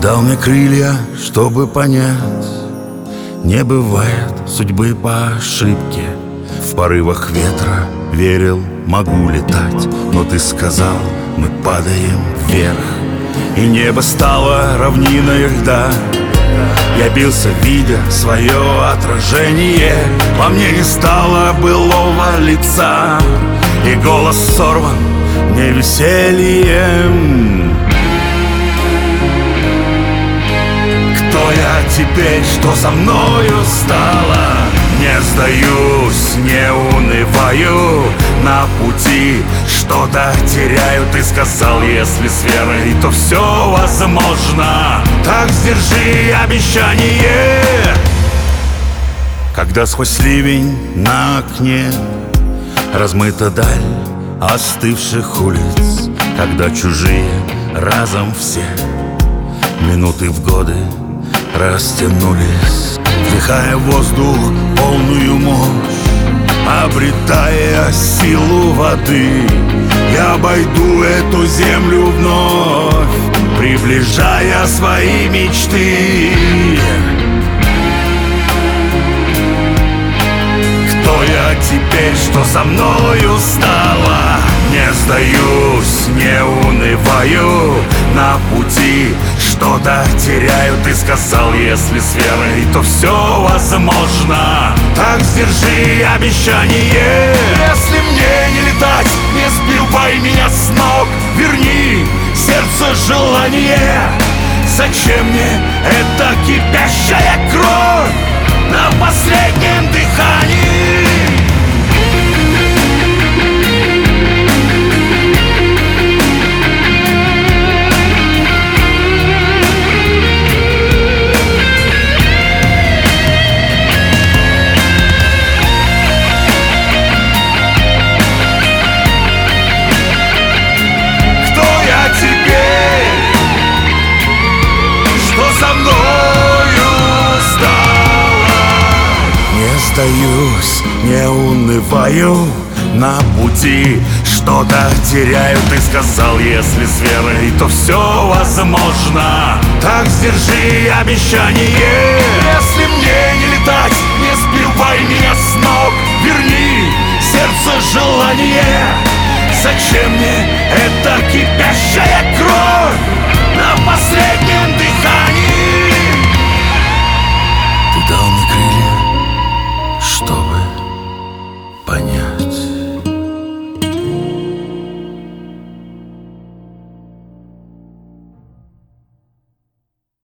Дал мне крылья, чтобы понять, не бывает судьбы по ошибке. В порывах ветра верил, могу летать, но ты сказал, мы падаем вверх. И небо стало равниной льда. Я бился, видя свое отражение. Во мне не стало былого лица, и голос сорван не весельем. Кто я теперь, что со мною стало? Не сдаюсь, не унываю. На пути что-то теряю. Ты сказал, если с верой, то все возможно. Так сдержи обещание. Когда сквозь ливень на окне размыта даль остывших улиц, когда чужие разом все минуты в годы растянулись, вдыхая воздух полную мощь, обретая силу воды, я обойду эту землю вновь, приближая свои мечты. Кто я теперь, что со мною стало? Не сдаюсь, не унываю. На пути что-то теряю. Ты сказал, если с верой, то все возможно. Так сдержи обещание. Если мне не летать, не сбивай меня с ног. Верни сердце желание. Зачем мне эта кипящая кровь на последнем дыхании? Сдаюсь, не унываю. На пути что-то теряю. Ты сказал, если с верой, то все возможно. Так сдержи обещание. Если мне не летать, не сбивай меня с ног. Верни сердце желание. Зачем мне эта кипящая кровь на последнем дыхании?